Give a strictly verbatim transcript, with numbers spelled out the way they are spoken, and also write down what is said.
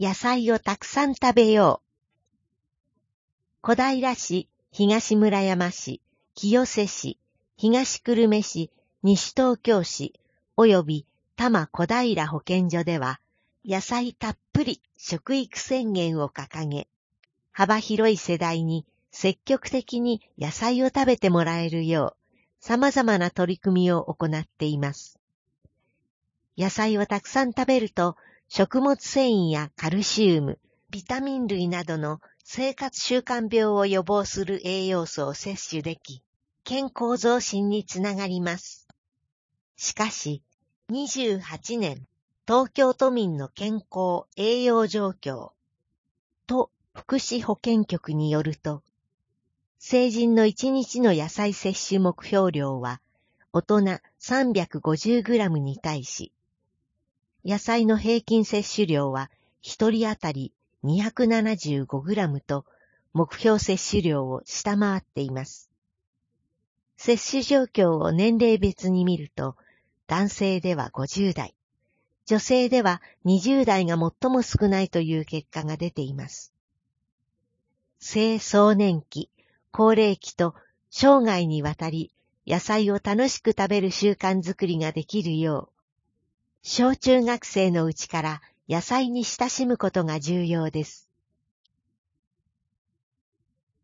野菜をたくさん食べよう。小平市、東村山市、清瀬市、東久留米市、西東京市、および多摩小平保健所では、野菜たっぷり食育宣言を掲げ、幅広い世代に積極的に野菜を食べてもらえるよう、様々な取り組みを行っています。野菜をたくさん食べると、食物繊維やカルシウム、ビタミン類などの生活習慣病を予防する栄養素を摂取でき、健康増進につながります。しかし、にじゅうはちねん、東京都民の健康栄養状況と福祉保健局によると、成人のいちにちの野菜摂取目標量は大人 さんびゃくごじゅうグラム に対し、野菜の平均摂取量はひとり当たり にひゃくななじゅうごグラム と目標摂取量を下回っています。摂取状況を年齢別に見ると、男性ではごじゅうだい、女性ではにじゅうだいが最も少ないという結果が出ています。青壮年期、高齢期と生涯にわたり野菜を楽しく食べる習慣づくりができるよう、小中学生のうちから野菜に親しむことが重要です。